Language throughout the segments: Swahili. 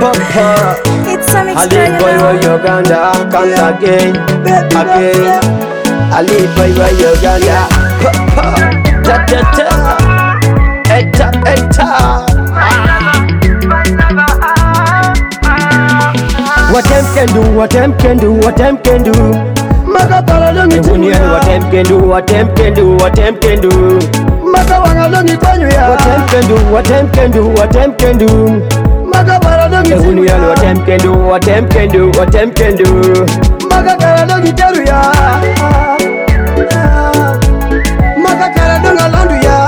Papa. It's some Ali boy extraordinary. wa Uganda, come again, again. Ali boy wa Uganda, Papa. Ta ta ta, eta eta. What them can do, what them can do, what them can do. Makapala longi What them can do, what them can do, what them can do. Makawanga longi kwanyu ya. What them can do, what them can do, what them can do. Makapala longi timu ya. What them can do, what them can do, what them can do. Makakala longi teru ya. Makakala donga landu ya.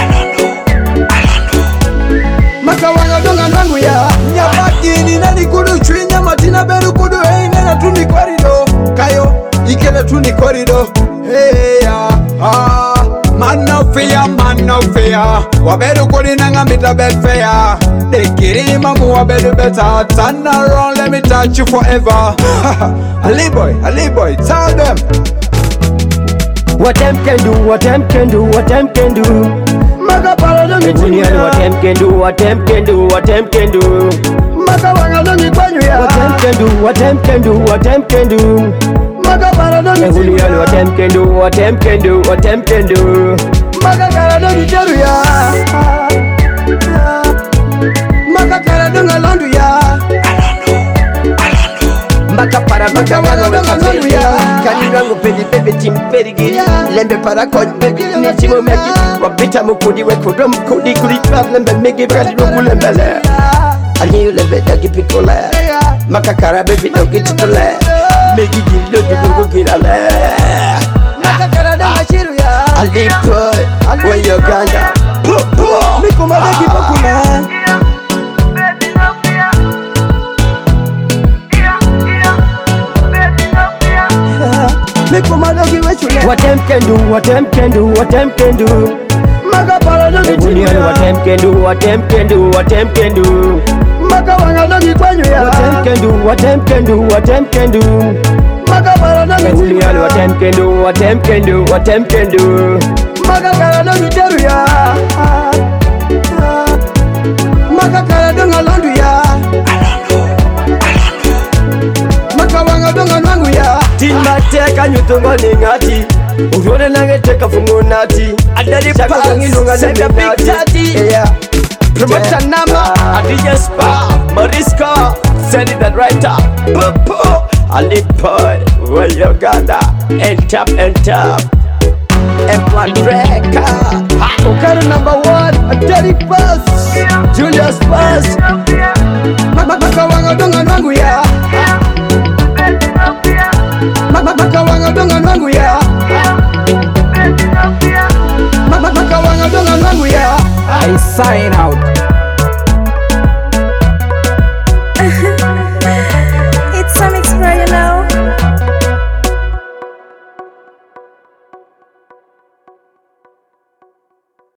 Makawanga donga nangu ya. Nyabaki ni nani kudu chwinya matina beru kudu. Hey nena tuni korido. Kayo ikele tuni korido. Hey ya. Man no fear. Wabedu kuri nanga mita bed fair. Dekiri mamu wabedu better. Turn around, let me touch you forever. Ali boy, tell them. What them can do, what them can do, what them can do. Makapala longi timu ya. What them can do, what them can do, what them can do. Makawanga longi kwanyu ya. What them can do, what them can do, what them can do. Makapala longi timu ya. What them can do, what them can do, what them can do. Makakala longi teru ya. Makakala donga landu ya. Makapara makawanga wakafiri Kanirango pedi bebe timperigi Lembe para koj baby nitimo megi Wapita mukudi wekudo mukudi Kulitwa lembe megi bradi rungu lembele Aliyu lembe dagi pikole Makakara baby dogi tutole Megi gildo jugungu girale Makakala donga chiru ya. Ali boy, we Uganda Mikuma dagi bakula. Mikuma dagi wechule. What them can do, what them can do, what them can do. Makapala longi timu ya. What them can do, what them can do, what them can do. Makawanga longi kwanyu ya. What them can do, what them can do, what them can do. Makapala longi timu ya. What them can do, what them can do, what them can do. Makakala longi teru ya. Makakala donga landu ya. Makawanga donga nangu ya. Timateka nyutongo ningati Urone nange teka fungu nati Adari Chako ngilunga Sega Big Daddy. Yeah Promoter Nama. Adija Spa Mariska Send it that right up Popo Ali boy Well Uganda And top M1 Record Okara #1. Derek Bass. Julius Bass. Makawanga donga nangu ya. Makawanga donga nangu ya. Makawanga donga nangu ya. I sign out.